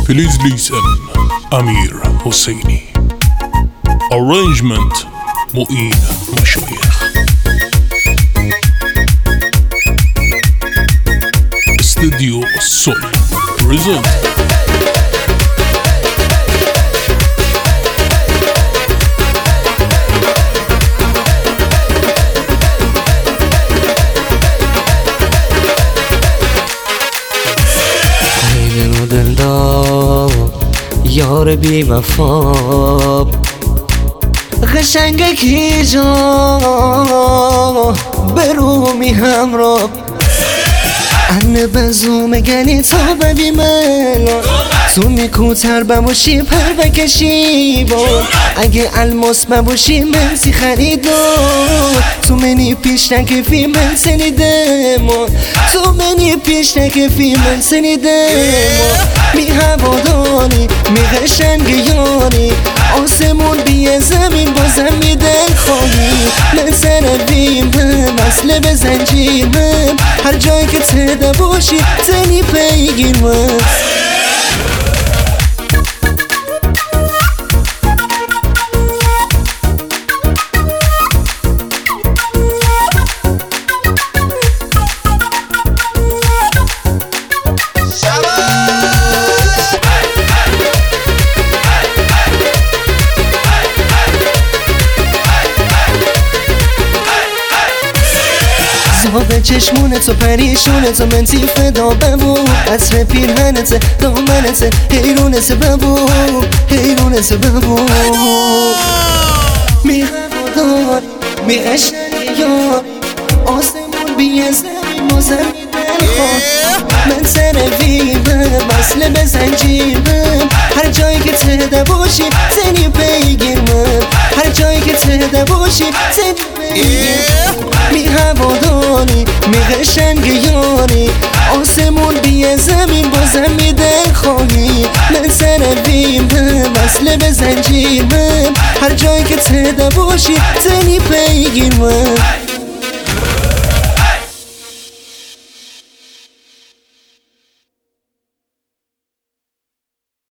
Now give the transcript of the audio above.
Please listen. امیر حسینی. Arrangement معین مشایخ. استودیو سول present. یار بی وفا قشنگه کی جا برومی همراه انه بزو مگنی تا ببی من تو میکوتر بموشی پر بکشی با اگه الماس بموشی من سی خریدم تو منی پیش نکفی من سنیدم تو منی پیش نکفی من سنیدم می هوادانی می قشنگیانی آسمون بیه زمین بازم می دل خواهی من سرویم وصله به زنجیرم هر جایی که تده باشی زنی پیگیر من به چشمونت و پریشونت و منتی فدا ببو عطر پیرهنت دامنت حیرونت ببو حیرونت ببو می هوادار می قشنگیار آسمون بیه زمین بازم می دل خواهی من سرویمم وصله به زنجیرم هر جایی که تده باشی زنی پیگیرم هر جایی که تده باشی زنی پیگیرم می هوادانی می قشنگیانی آسمون بیه زمین بازم می دل خواهی من سرویمم وصله به زنجیرم هر جایی که تده باشی زنی پیگیرم